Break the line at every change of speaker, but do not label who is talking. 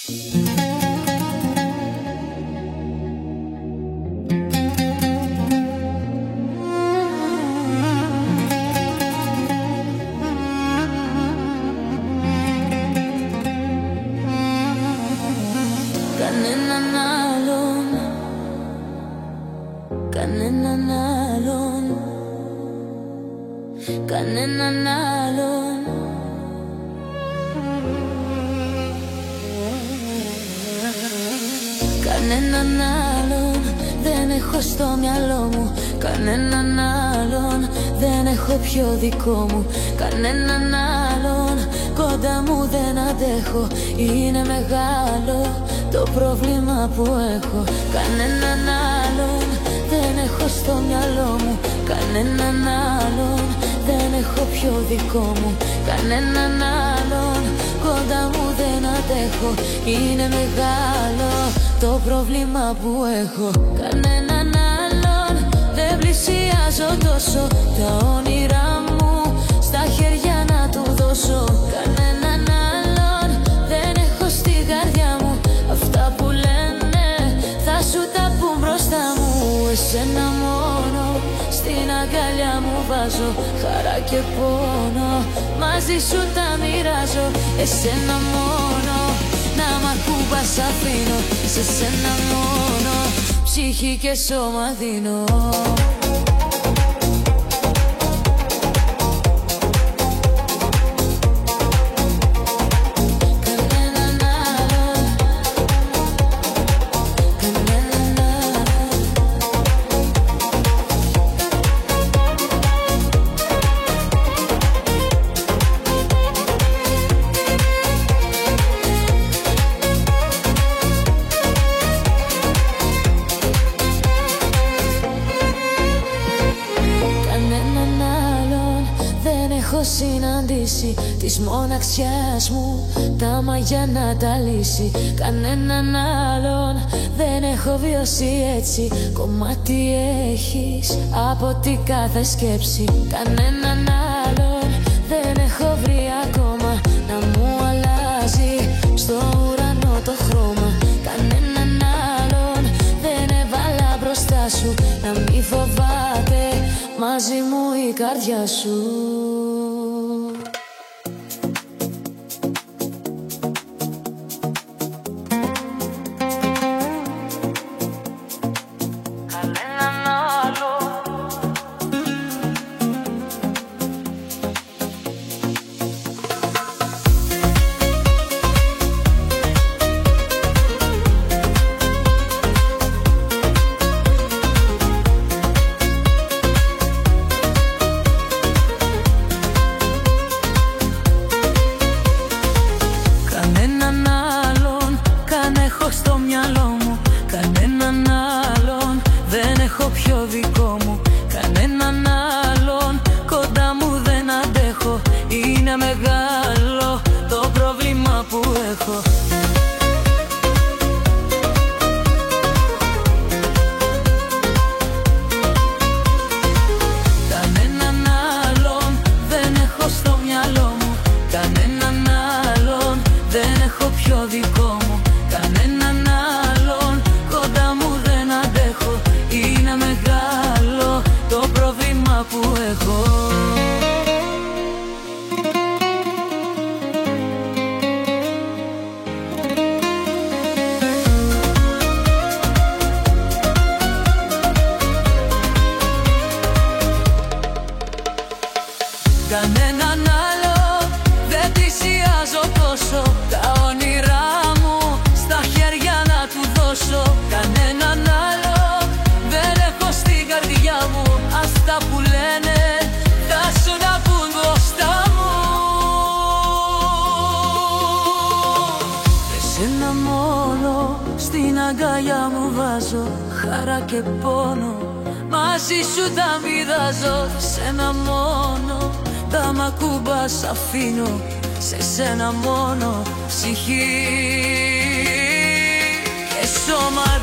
Κανέναν άλλον. Κανέναν άλλον δεν έχω στο μυαλό μου. Κανέναν άλλον δεν έχω πιο δικό μου. Κανέναν άλλον κοντά μου δεν αντέχω. Είναι μεγάλο το πρόβλημα που έχω. Κανέναν άλλον δεν έχω στο μυαλό μου. Κανέναν άλλον δεν έχω πιο δικό μου. Κανέναν άλλον κοντά μου δεν αντέχω. Είναι μεγάλο το πρόβλημα που έχω. Κανέναν άλλον δεν πλησιάζω τόσο. Τα όνειρά μου στα χέρια να του δώσω. Κανέναν άλλον δεν έχω στην καρδιά μου. Αυτά που λένε θα σου τα πουν μπροστά μου. Εσένα μόνο στην αγκαλιά μου βάζω. Χαρά και πόνο μαζί σου τα μοιράζω. Εσένα μόνο να μ' ακούμπας αφήνω. Σε σένα μόνο ψυχή και σώμα δίνω. Συναντήσει της μοναξιάς μου τα μαγιά να τα λύσει. Κανέναν άλλον δεν έχω βιώσει έτσι. Κομμάτι έχεις από την κάθε σκέψη. Κανέναν άλλον δεν έχω βρει ακόμα να μου αλλάζει στο ουρανό το χρώμα. Κανέναν άλλον δεν έβαλα μπροστά σου. Να μη φοβάται μαζί μου η καρδιά σου.
Κανέναν άλλο δεν πλησιάζω τόσο. Τα όνειρά μου στα χέρια να του δώσω. Κανέναν άλλο δεν έχω στην καρδιά μου. Αυτά που λένε θα σου να πουν μπροστά μου. Εσένα μόνο στην αγκαλιά μου βάζω. Χαρά και πόνο μαζί σου τα μοιράζω. Σένα μόνο τα μ' ακούμπας αφήνω. Σε σένα μόνο ψυχή και σώμα